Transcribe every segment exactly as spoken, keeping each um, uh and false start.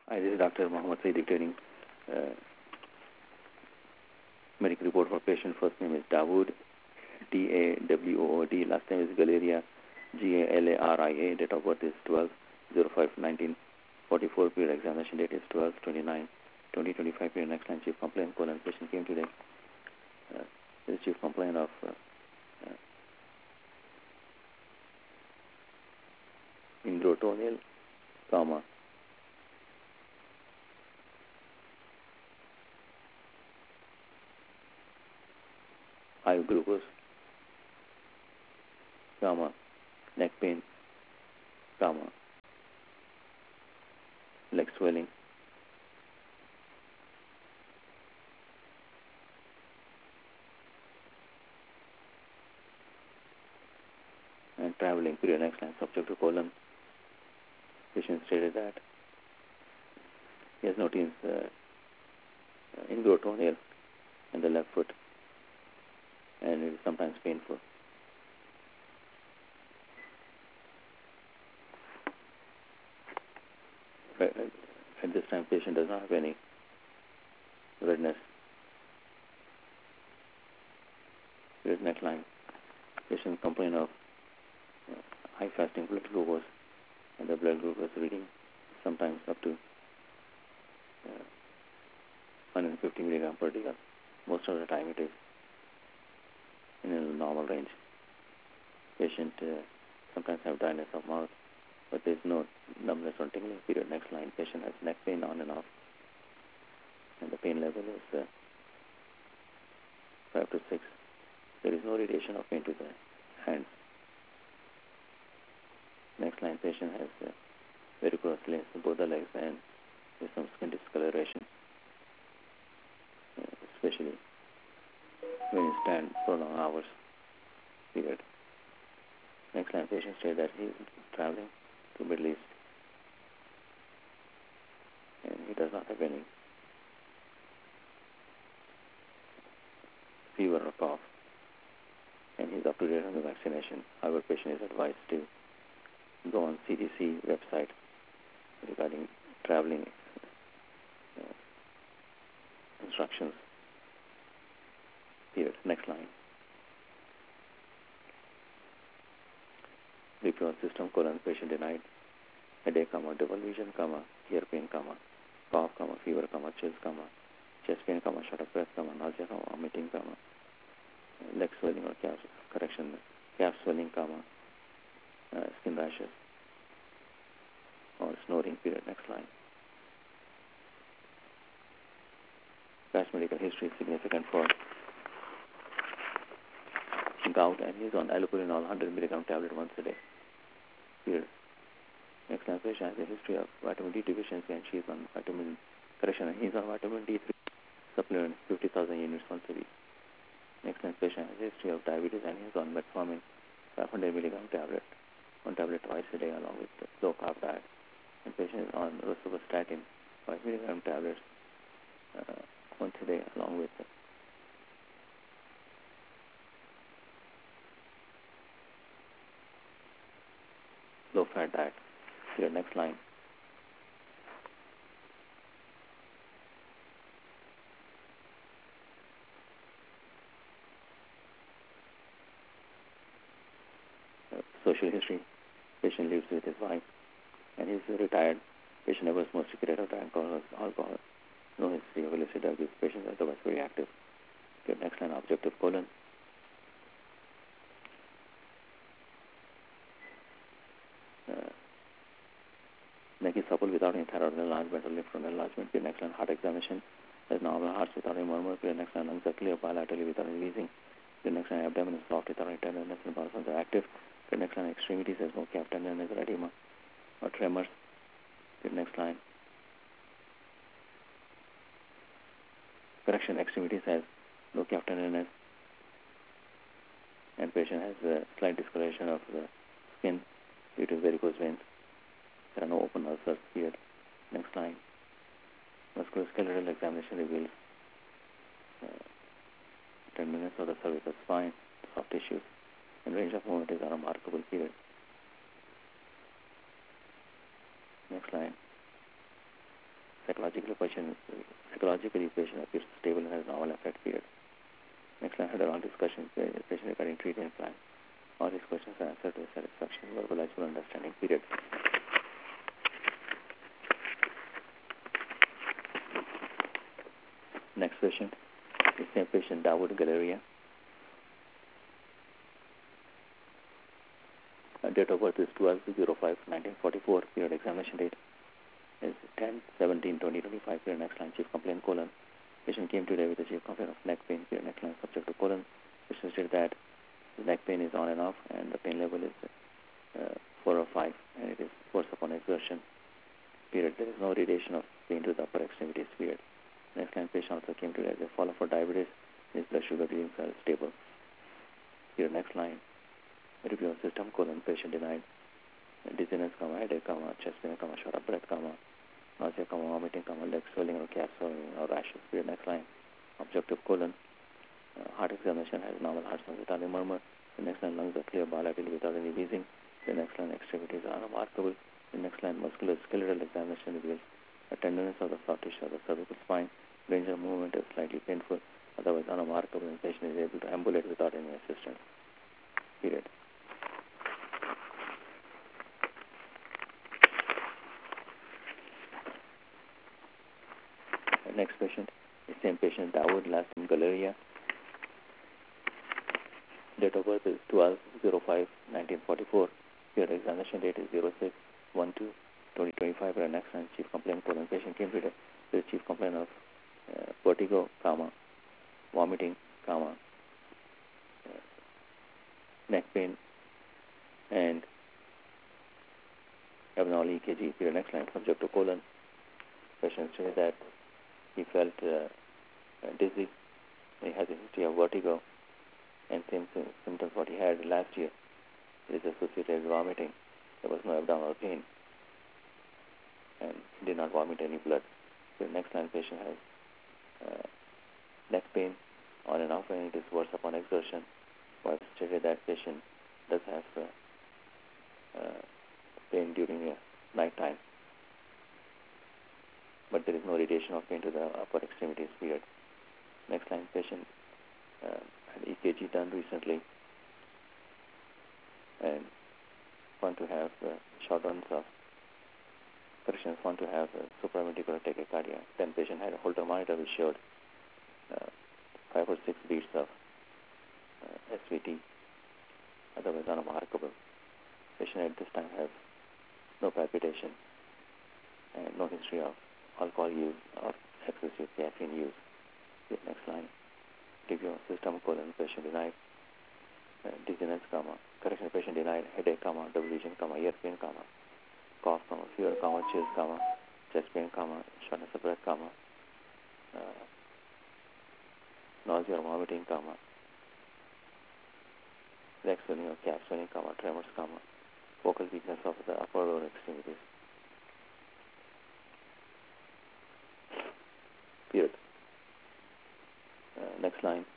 Hi, this is Doctor Mohammed Saeed dictating uh, medical report for patient. First name is Dawood, D A W O O D. Last name is Galeria, G A L A R I A. Date of birth is twelve oh five nineteen forty-four. Period examination date is twelve twenty-nine twenty twenty-five. Period next line, chief complaint, colon. Patient came today. Uh, this is chief complaint of uh, uh, ingrotoneal, comma, high glucose, comma, neck pain, comma, leg swelling, and traveling. Period next line, subject to colon. Patient stated that he has noticed uh, ingrotoneal in the left foot, and it is sometimes painful. But at this time, patient does not have any redness. Here's neckline. Patient complain of uh, high fasting blood glucose, and the blood glucose reading sometimes up to uh, one hundred fifty milligram per day. Most of the time it is in a normal range. Patient uh, sometimes have dryness of mouth, but there is no numbness or tingling. Period. Next line. Patient has neck pain on and off, and the pain level is uh, five to six. There is no radiation of pain to the hands. Next line. Patient has uh, varicose veins in both the legs and with some skin discoloration, uh, especially when you stand for long hours. Period. Next line. Patient said that he is traveling to Middle East, and he does not have any fever or cough, and he is up to date on the vaccination. However, patient is advised to go on C D C website regarding traveling uh, instructions. Period. Next line. Reproductive system, colon, patient denied headache, comma, double vision, comma, ear pain, comma, cough, comma, fever, comma, chills, comma, chest pain, comma, short of breath, comma, nausea, comma, vomiting, comma, leg swelling or calf, correction, calf swelling, comma, uh, skin rashes, or snoring. Period. Next line. Past medical history is significant for gout, and he is on allopurinol one hundred milligram tablet once a day. Period. Next line. Patient has a history of vitamin D deficiency, and she is on vitamin correction, and he is on vitamin D three supplement fifty thousand units once a week. Next line. Patient has a history of diabetes, and he is on metformin five hundred milligram tablet, one tablet twice a day along with low carb diet. And patient is on rosuvastatin five milligram tablets uh, once a day along with low fat diet. Here, next line. Uh, social history. Patient lives with his wife, and he's retired. Patient never smoked cigarette or drank alcohol. No history of illicit abuse. Patient is otherwise very active. Here, next line. Objective, colon. Uh, neck is supple without any thyroid enlargement or lymph node enlargement. Here, next line. Heart examination. Has normal heart without any murmur. Here, next line. Lungs are clear bilaterally without any wheezing. Here, next line. Abdomen is soft without any tenderness, and bowel are active. Here, next line. Extremities has no calf tenderness or edema or tremors. Here, next line. Correction. Extremities has no calf tenderness, and patient has a slight discoloration of the skin due to varicose veins. There are no open ulcers. Here, next line. Musculoskeletal examination reveals uh, tenderness of the cervical spine, soft tissues, and range of movement is a remarkable. Period. Next line. psychologically patient, psychologically patient appears stable and has normal affect period. Next line, had a long discussion with the patient regarding treatment plan. All his questions are answered to his satisfaction, verbalizable understanding period. Next patient, the same patient, Dawood Galleria. Uh, date of birth is twelve oh five nineteen forty-four. Period examination date is ten seventeen twenty twenty-five. Period next line, chief complaint colon. Patient came today with a chief complaint of neck pain. Period next line, subject to colon. Patient stated that the neck pain is on and off and the pain level is uh, four or five and it is worse upon exertion. Period. There is no radiation of pain to the upper extremities. Period. Next line, patient also came today as a follow-up for diabetes. His blood sugar readings are stable. Period. Next line, review of system colon. Patient denied dizziness, comma, headache, comma, chest pain, comma, short of breath, comma, nausea, comma, vomiting, comma, leg swelling or calf swelling or rashes. Period. Next line, objective colon. Uh, heart examination has normal heart sounds without any murmur. The next line, lungs are clear bilaterally without any wheezing. The next line, extremities are unremarkable. The next line, musculoskeletal examination reveals a tenderness of the soft tissue of the cervical spine. Range of movement is slightly painful, otherwise unremarkable, and the patient is able to ambulate without any assistance. Period. The next patient, the same patient, Dawood, last name Galleria. Date of birth is twelve oh five nineteen forty-four. Period examination date is oh six twelve twenty twenty-five. And next line, chief complaint colon. Patient came today with a chief complaint of uh, vertigo, comma, vomiting, comma, uh, neck pain, and abnormal E K G. Period. Next line, subject to colon. Patient said that he felt uh, uh, dizzy. He has a history of vertigo and same symptoms what he had last year. It is associated with vomiting. There was no abdominal pain and he did not vomit any blood. The next line, patient has uh, neck pain on and off and it is worse upon exertion. Wife stated that patient does have uh, uh, pain during uh, night time, but there is no radiation of pain to the upper extremities. Period. Next line, patient uh, had E K G done recently and want to have uh, short runs of corrections, want to have uh, supraventricular tachycardia. Then patient had a Holter monitor which showed uh, five or six beats of uh, S V T, otherwise unremarkable. Patient at this time has no palpitation and no history of alcohol use or excessive caffeine use. The next line, review of system colon. Patient denied uh, dizziness, comma, correction, patient denied headache, comma, double vision, comma, ear pain, comma, cough, comma, fever, comma, chills, comma, chest pain, comma, shortness of breath, comma, uh, nausea or vomiting, comma, leg swelling or calf swelling, comma, tremors, comma, focal weakness of the upper lower extremities. Period. Uh, next line.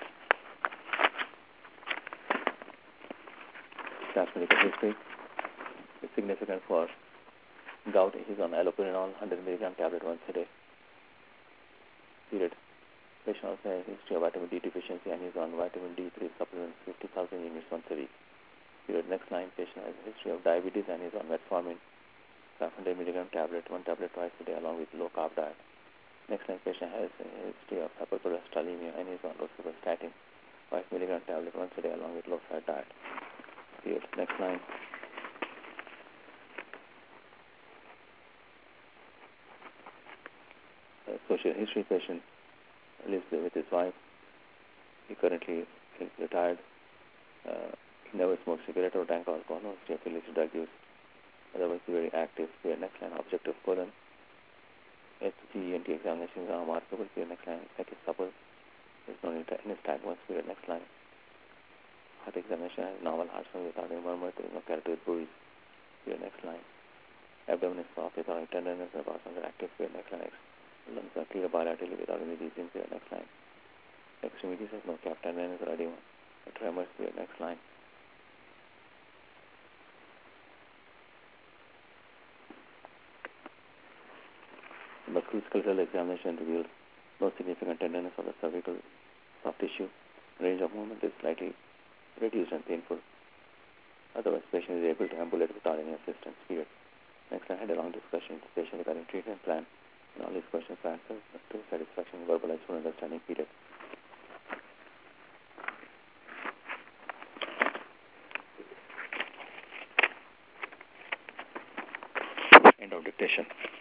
Past medical history. It's significant for gout. He's on allopurinol, one hundred milligram tablet once a day. Period. Patient also has a history of vitamin D deficiency and he's on vitamin D three supplements fifty thousand units once a week. Period. Next line, patient has a history of diabetes and he's on metformin, five hundred milligram tablet, one tablet twice a day along with low carb diet. Next line, patient has a history of hypercholesterolemia and he's on rosuvastatin, five milligram tablet once a day along with low fat diet. Period. Next line. Uh, social history, patient lives with his wife. He currently is retired. Uh, he never smoked cigarette or drank alcohol, no history of illicit drug use. Otherwise, very active. Period. Next line, objective colon. H G E N T examinations are remarkable. Period. Next line, neck is supple. There is no need to any stagmus. Period. Next line. Heart examination has normal heart sound without any murmur. There is no carotid bruise. Period. Next line. Abdomen is soft without any tenderness and bowels are active. Period. Next line. Lungs are clear bilaterally without any wheezing. Period. Next line. Extremities has no calf tenderness or edema. Tremors. Period. Next line. Musculoskeletal examination reveals no significant tenderness of the cervical soft tissue. Range of movement is slightly reduced and painful. Otherwise, patient is able to ambulate without any assistance. Period. Next, I had a long discussion with the patient regarding treatment plan, and all these questions were answered to satisfaction, verbalized for understanding. Period. End of dictation.